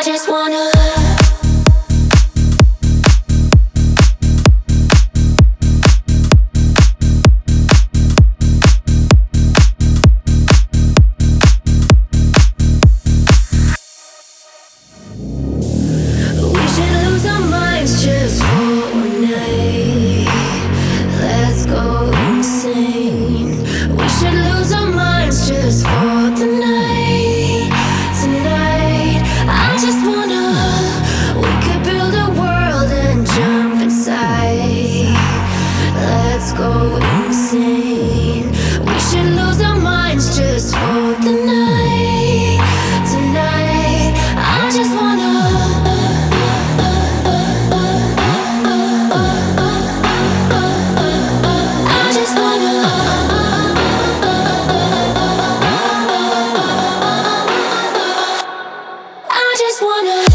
just wanna. We should lose our minds just for one night. Let's go insane. We should lose our minds just for the night. Tonight, I just wanna. We could build a world and jump inside. Let's go insane. We should lose our minds just for the night. Tonight, I just wanna. I just wanna.